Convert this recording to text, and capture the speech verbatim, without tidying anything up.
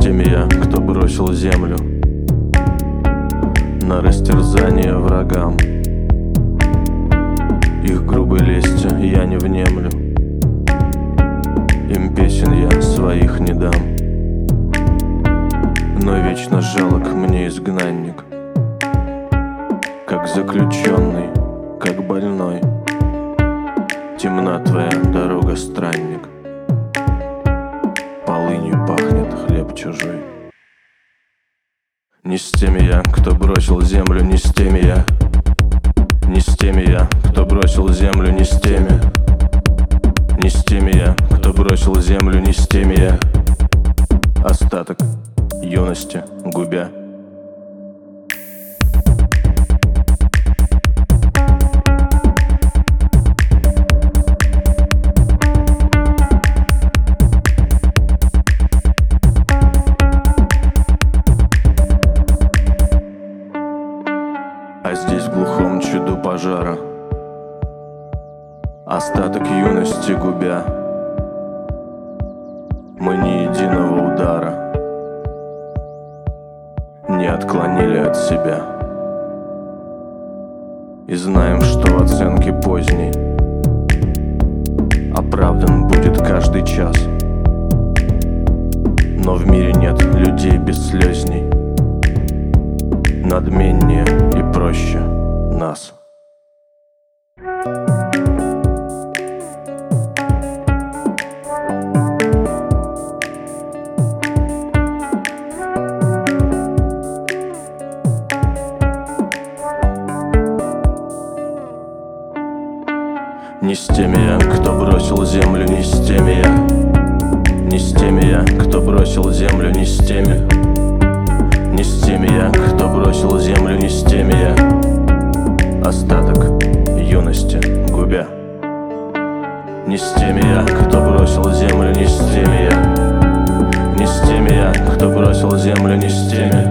теми я, кто бросил землю на растерзание врагам. Их грубой лести я не внемлю, им песен я своих не дам. Но вечно жалок мне изгнанник, как заключенный, как больной. Темна твоя дорога, странник, полынью пахнет хлеб чужой. Не с теми я, кто бросил землю, не с теми я, не с теми я, кто бросил землю, не с теми, не с теми я, кто бросил землю, не с теми я, остаток юности губя. А здесь в глухом чаду пожара, остаток юности губя, мы ни единого удара не отклонили от себя. И знаем, что в оценке поздней оправдан будет каждый час. Но в мире нет людей бесслезней, надменнее и проще нас. Не с теми я, кто бросил землю, не с теми я, не с теми я, кто бросил землю, не с теми, не с теми я, кто бросил землю, не с теми я, остаток юности губя. Не с теми я, кто бросил землю, не с теми я, не с теми я, кто бросил землю, не с теми,